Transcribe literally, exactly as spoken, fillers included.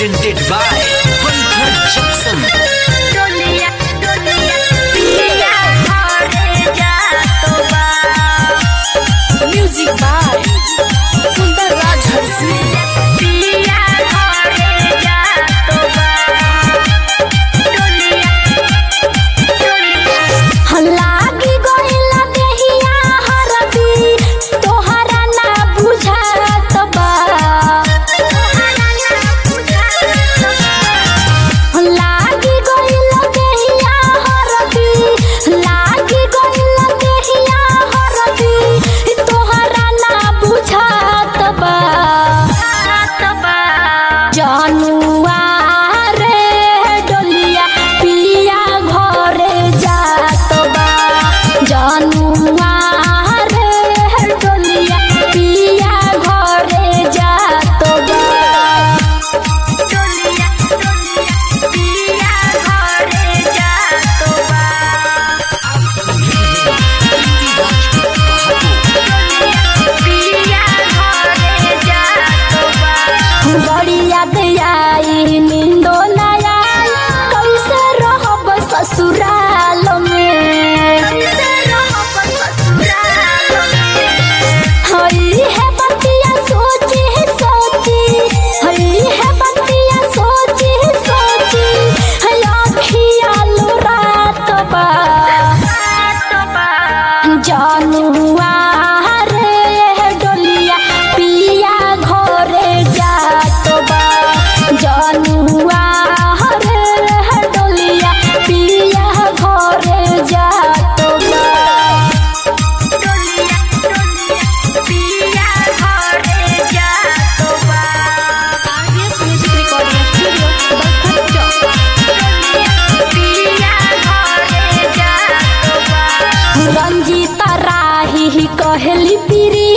presented by Panther Jackson. डोलिया डोलिया पिया घरे जातो बा म्यूजिक बाय सुंदर राज हर्षी पिया घरे जातो बा डोलिया डोलिया लागी गइला देहिया हरदी तोहरा ना बुझात बा तोहरा ना बुझात बा लागी गइला देहिया हरदी लागी गइला देहिया हरदी तोहरा ना बुझात बा जानुआ रे डोलिया पिया घरे जात बा जानुआ रे डोलिया पिया घरे जात बा डोलिया डोलिया पिया घरे जात बा पिया घरे जात बा बड़ी याद आई नींदो ना आई कैसे रहब ससुराल में कैसे रहब ससुराल में हई है बतिया सोची सोची हई है बतिया सोची सोची हई अखिया रात बा जानुआ रे डोलिया पिया घरे जात बा जानुआ रे डोलिया पिया घरे जात बा डोलिया डोलिया पिया घरे जात बा आरबीएस म्यूजिक रिकॉर्डिंग स्टूडियो बरखत पिया घरे जात बा रंजीता राही कहली प्रिय